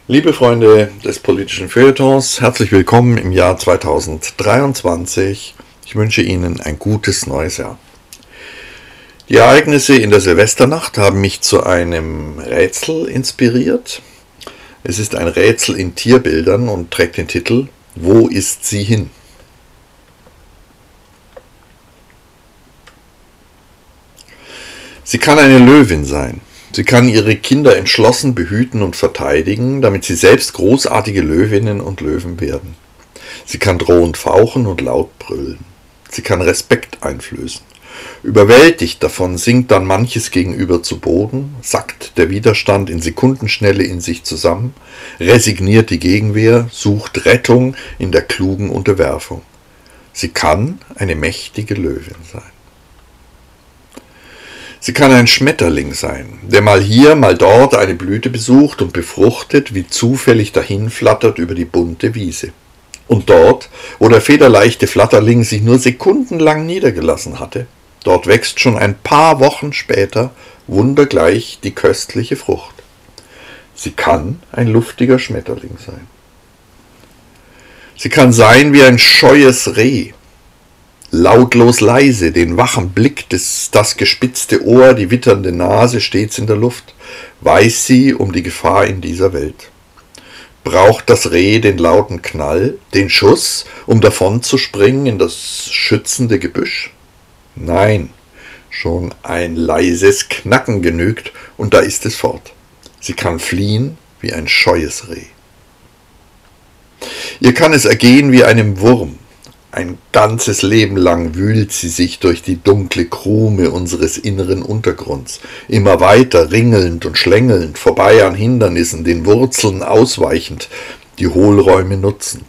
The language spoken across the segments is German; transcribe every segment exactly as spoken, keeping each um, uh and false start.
Liebe Freunde des politischen Feuilletons, herzlich willkommen im Jahr zweitausenddreiundzwanzig. Ich wünsche Ihnen ein gutes neues Jahr. Die Ereignisse in der Silvesternacht haben mich zu einem Rätsel inspiriert. Es ist ein Rätsel in Tierbildern und trägt den Titel »Wo ist sie hin?« Sie kann eine Löwin sein. Sie kann ihre Kinder entschlossen behüten und verteidigen, damit sie selbst großartige Löwinnen und Löwen werden. Sie kann drohend fauchen und laut brüllen. Sie kann Respekt einflößen. Überwältigt davon sinkt dann manches Gegenüber zu Boden, sackt der Widerstand in Sekundenschnelle in sich zusammen, resigniert die Gegenwehr, sucht Rettung in der klugen Unterwerfung. Sie kann eine mächtige Löwin sein. Sie kann ein Schmetterling sein, der mal hier, mal dort eine Blüte besucht und befruchtet, wie zufällig dahinflattert über die bunte Wiese. Und dort, wo der federleichte Flatterling sich nur sekundenlang niedergelassen hatte, dort wächst schon ein paar Wochen später wundergleich die köstliche Frucht. Sie kann ein luftiger Schmetterling sein. Sie kann sein wie ein scheues Reh, lautlos leise, den wachen Blick, des, das gespitzte Ohr, die witternde Nase stets in der Luft, weiß sie um die Gefahr in dieser Welt. Braucht das Reh den lauten Knall, den Schuss, um davon zu springen in das schützende Gebüsch? Nein, schon ein leises Knacken genügt, und da ist es fort. Sie kann fliehen wie ein scheues Reh. Ihr kann es ergehen wie einem Wurm. Ein ganzes Leben lang wühlt sie sich durch die dunkle Krume unseres inneren Untergrunds, immer weiter ringelnd und schlängelnd, vorbei an Hindernissen, den Wurzeln ausweichend, die Hohlräume nutzend.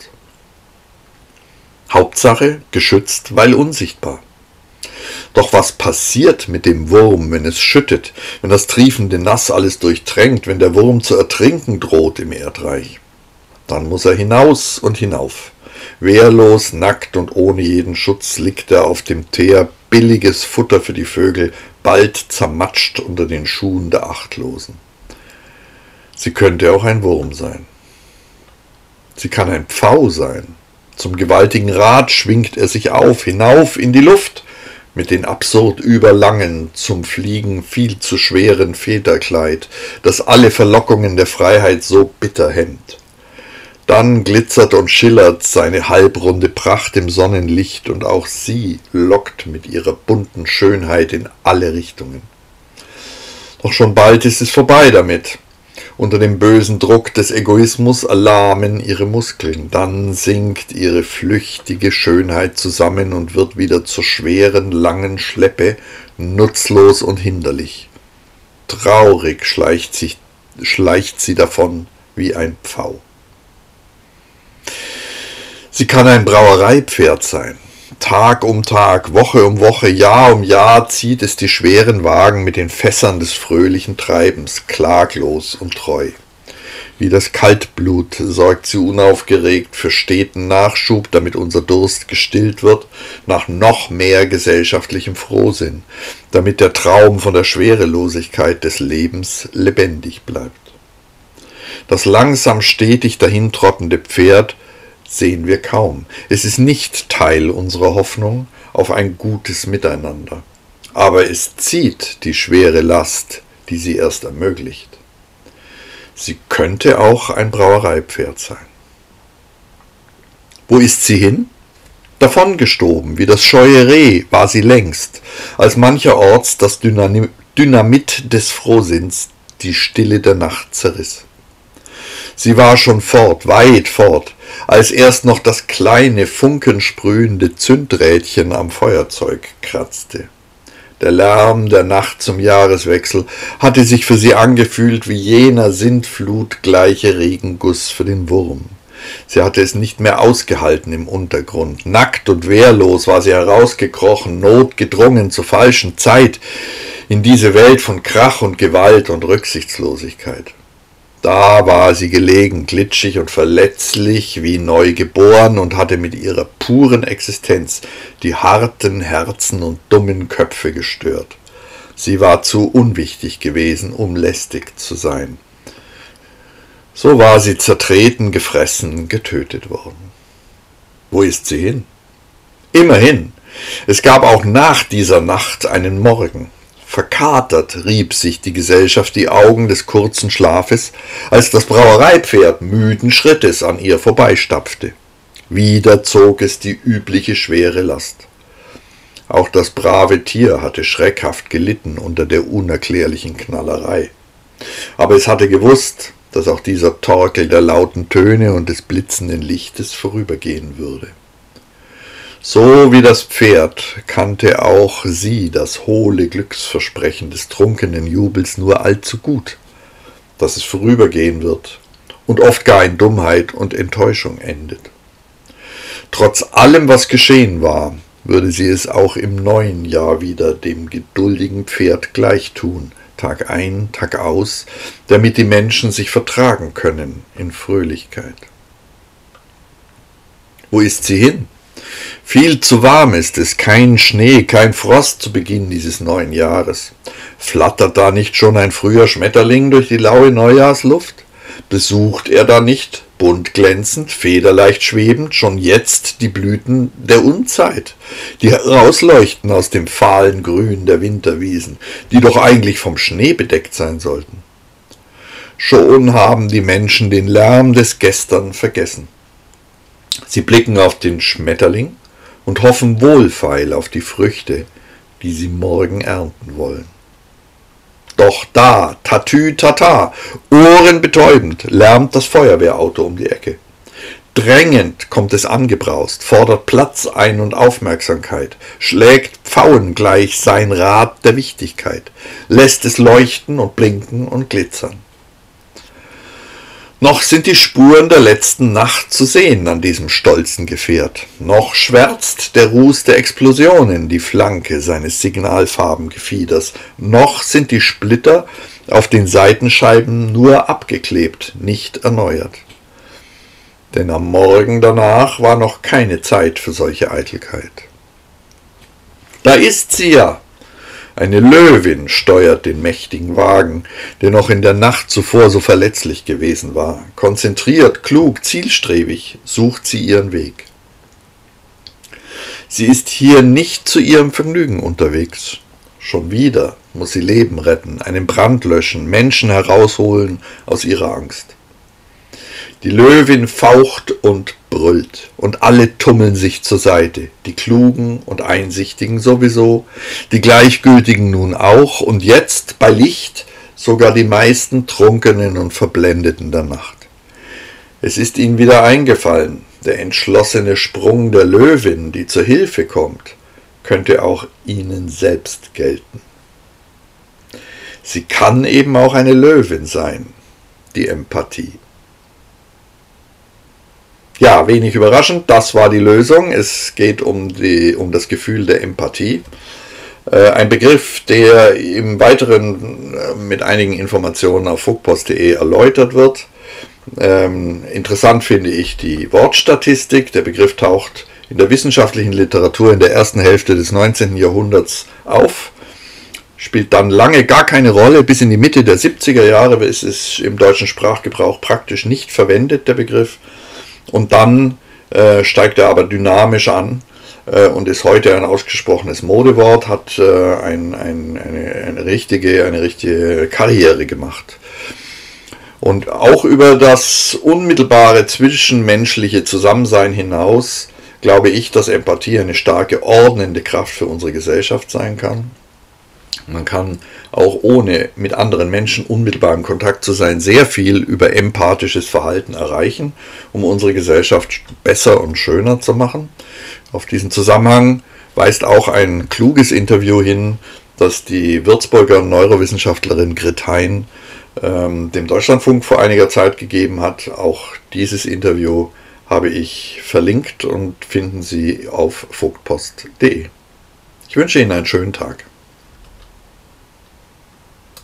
Hauptsache geschützt, weil unsichtbar. Doch was passiert mit dem Wurm, wenn es schüttet, wenn das triefende Nass alles durchtränkt, wenn der Wurm zu ertrinken droht im Erdreich? Dann muss er hinaus und hinauf. Wehrlos, nackt und ohne jeden Schutz liegt er auf dem Teer, billiges Futter für die Vögel, bald zermatscht unter den Schuhen der Achtlosen. Sie könnte auch ein Wurm sein. Sie kann ein Pfau sein. Zum gewaltigen Rad schwingt er sich auf, hinauf in die Luft, mit den absurd überlangen, zum Fliegen viel zu schweren Federkleid, das alle Verlockungen der Freiheit so bitter hemmt. Dann glitzert und schillert seine halbrunde Pracht im Sonnenlicht, und auch sie lockt mit ihrer bunten Schönheit in alle Richtungen. Doch schon bald ist es vorbei damit. Unter dem bösen Druck des Egoismus erlahmen ihre Muskeln, dann sinkt ihre flüchtige Schönheit zusammen und wird wieder zur schweren, langen Schleppe, nutzlos und hinderlich. Traurig schleicht, sich, schleicht sie davon wie ein Pfau. Sie kann ein Brauereipferd sein. Tag um Tag, Woche um Woche, Jahr um Jahr zieht es die schweren Wagen mit den Fässern des fröhlichen Treibens, klaglos und treu. Wie das Kaltblut sorgt sie unaufgeregt für steten Nachschub, damit unser Durst gestillt wird, nach noch mehr gesellschaftlichem Frohsinn, damit der Traum von der Schwerelosigkeit des Lebens lebendig bleibt. Das langsam stetig dahintrottende Pferd sehen wir kaum. Es ist nicht Teil unserer Hoffnung auf ein gutes Miteinander. Aber es zieht die schwere Last, die sie erst ermöglicht. Sie könnte auch ein Brauereipferd sein. Wo ist sie hin? Davongestoben, wie das scheue Reh, war sie längst, als mancherorts das Dynamit des Frohsinns die Stille der Nacht zerriss. Sie war schon fort, weit fort, als erst noch das kleine, funkensprühende Zündrädchen am Feuerzeug kratzte. Der Lärm der Nacht zum Jahreswechsel hatte sich für sie angefühlt wie jener sintflutgleiche Regenguss für den Wurm. Sie hatte es nicht mehr ausgehalten im Untergrund. Nackt und wehrlos war sie herausgekrochen, notgedrungen zur falschen Zeit, in diese Welt von Krach und Gewalt und Rücksichtslosigkeit. Da war sie gelegen, glitschig und verletzlich wie neu geboren, und hatte mit ihrer puren Existenz die harten Herzen und dummen Köpfe gestört. Sie war zu unwichtig gewesen, um lästig zu sein. So war sie zertreten, gefressen, getötet worden. Wo ist sie hin? Immerhin, es gab auch nach dieser Nacht einen Morgen. Verkatert rieb sich die Gesellschaft die Augen des kurzen Schlafes, als das Brauereipferd müden Schrittes an ihr vorbeistapfte. Wieder zog es die übliche schwere Last. Auch das brave Tier hatte schreckhaft gelitten unter der unerklärlichen Knallerei. Aber es hatte gewusst, dass auch dieser Torkel der lauten Töne und des blitzenden Lichtes vorübergehen würde. So wie das Pferd kannte auch sie das hohle Glücksversprechen des trunkenen Jubels nur allzu gut, dass es vorübergehen wird und oft gar in Dummheit und Enttäuschung endet. Trotz allem, was geschehen war, würde sie es auch im neuen Jahr wieder dem geduldigen Pferd gleich tun, Tag ein, Tag aus, damit die Menschen sich vertragen können in Fröhlichkeit. Wo ist sie hin? Viel zu warm ist es, kein Schnee, kein Frost zu Beginn dieses neuen Jahres. Flattert da nicht schon ein früher Schmetterling durch die laue Neujahrsluft? Besucht er da nicht, bunt glänzend, federleicht schwebend, schon jetzt die Blüten der Unzeit, die herausleuchten aus dem fahlen Grün der Winterwiesen, die doch eigentlich vom Schnee bedeckt sein sollten? Schon haben die Menschen den Lärm des Gestern vergessen. Sie blicken auf den Schmetterling und hoffen wohlfeil auf die Früchte, die sie morgen ernten wollen. Doch da, tatü tata, ohrenbetäubend, lärmt das Feuerwehrauto um die Ecke. Drängend kommt es angebraust, fordert Platz ein und Aufmerksamkeit, schlägt pfauengleich sein Rad der Wichtigkeit, lässt es leuchten und blinken und glitzern. Noch sind die Spuren der letzten Nacht zu sehen an diesem stolzen Gefährt. Noch schwärzt der Ruß der Explosionen die Flanke seines Signalfarbengefieders. Noch sind die Splitter auf den Seitenscheiben nur abgeklebt, nicht erneuert. Denn am Morgen danach war noch keine Zeit für solche Eitelkeit. Da ist sie ja! Eine Löwin steuert den mächtigen Wagen, der noch in der Nacht zuvor so verletzlich gewesen war. Konzentriert, klug, zielstrebig sucht sie ihren Weg. Sie ist hier nicht zu ihrem Vergnügen unterwegs. Schon wieder muss sie Leben retten, einen Brand löschen, Menschen herausholen aus ihrer Angst. Die Löwin faucht und brüllt, und alle tummeln sich zur Seite, die Klugen und Einsichtigen sowieso, die Gleichgültigen nun auch, und jetzt bei Licht sogar die meisten Trunkenen und Verblendeten der Nacht. Es ist ihnen wieder eingefallen, der entschlossene Sprung der Löwin, die zur Hilfe kommt, könnte auch ihnen selbst gelten. Sie kann eben auch eine Löwin sein, die Empathie. Ja, wenig überraschend, das war die Lösung. Es geht um, die, um das Gefühl der Empathie. Äh, ein Begriff, der im Weiteren äh, mit einigen Informationen auf fuchpost punkt de erläutert wird. Ähm, interessant finde ich die Wortstatistik. Der Begriff taucht in der wissenschaftlichen Literatur in der ersten Hälfte des neunzehnten Jahrhunderts auf. Spielt dann lange gar keine Rolle. Bis in die Mitte der siebziger Jahre ist es im deutschen Sprachgebrauch praktisch nicht verwendet, der Begriff. Und dann äh, steigt er aber dynamisch an äh, und ist heute ein ausgesprochenes Modewort, hat äh, ein, ein, eine, eine, richtige, eine richtige Karriere gemacht. Und auch über das unmittelbare zwischenmenschliche Zusammensein hinaus glaube ich, dass Empathie eine starke ordnende Kraft für unsere Gesellschaft sein kann. Man kann auch ohne mit anderen Menschen unmittelbar in Kontakt zu sein, sehr viel über empathisches Verhalten erreichen, um unsere Gesellschaft besser und schöner zu machen. Auf diesen Zusammenhang weist auch ein kluges Interview hin, das die Würzburger Neurowissenschaftlerin Grit Hein ähm, dem Deutschlandfunk vor einiger Zeit gegeben hat. Auch dieses Interview habe ich verlinkt und finden Sie auf fuchpost punkt de. Ich wünsche Ihnen einen schönen Tag.